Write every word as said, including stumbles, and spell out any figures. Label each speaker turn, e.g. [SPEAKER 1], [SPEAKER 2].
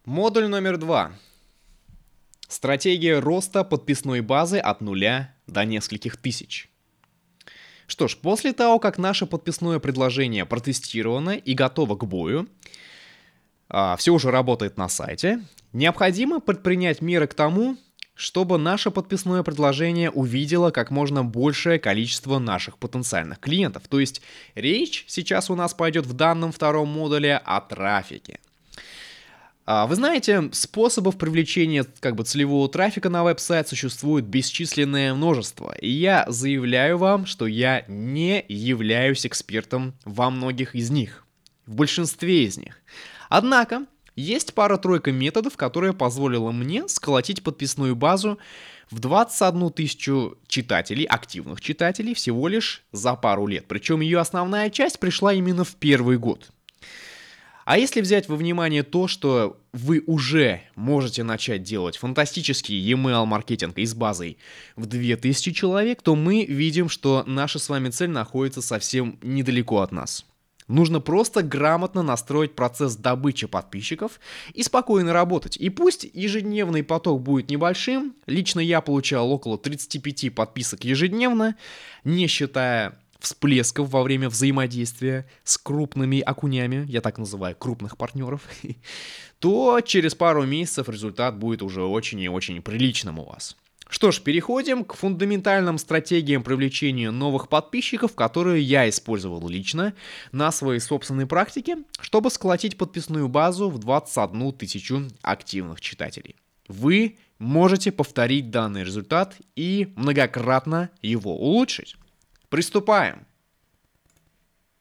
[SPEAKER 1] Модуль номер два. Стратегия роста подписной базы от нуля до нескольких тысяч. Что ж, после того, как наше подписное предложение протестировано и готово к бою, а, все уже работает на сайте, необходимо предпринять меры к тому, чтобы наше подписное предложение увидело как можно большее количество наших потенциальных клиентов. То есть речь сейчас у нас пойдет в данном втором модуле о трафике. Вы знаете, способов привлечения как бы целевого трафика на веб-сайт существует бесчисленное множество, и я заявляю вам, что я не являюсь экспертом во многих из них, в большинстве из них. Однако, есть пара-тройка методов, которые позволила мне сколотить подписную базу в двадцать одну тысячу читателей, активных читателей, всего лишь за пару лет. Причем ее основная часть пришла именно в первый год. А если взять во внимание то, что вы уже можете начать делать фантастический e-mail-маркетинг из базы в две тысячи человек, то мы видим, что наша с вами цель находится совсем недалеко от нас. Нужно просто грамотно настроить процесс добычи подписчиков и спокойно работать. И пусть ежедневный поток будет небольшим, лично я получал около тридцать пять подписок ежедневно, не считая всплесков во время взаимодействия с крупными окунями, я так называю крупных партнеров, то через пару месяцев результат будет уже очень и очень приличным у вас. Что ж, переходим к фундаментальным стратегиям привлечения новых подписчиков, которые я использовал лично на своей собственной практике, чтобы сколотить подписную базу в двадцать одну тысячу активных читателей. Вы можете повторить данный результат и многократно его улучшить. Приступаем!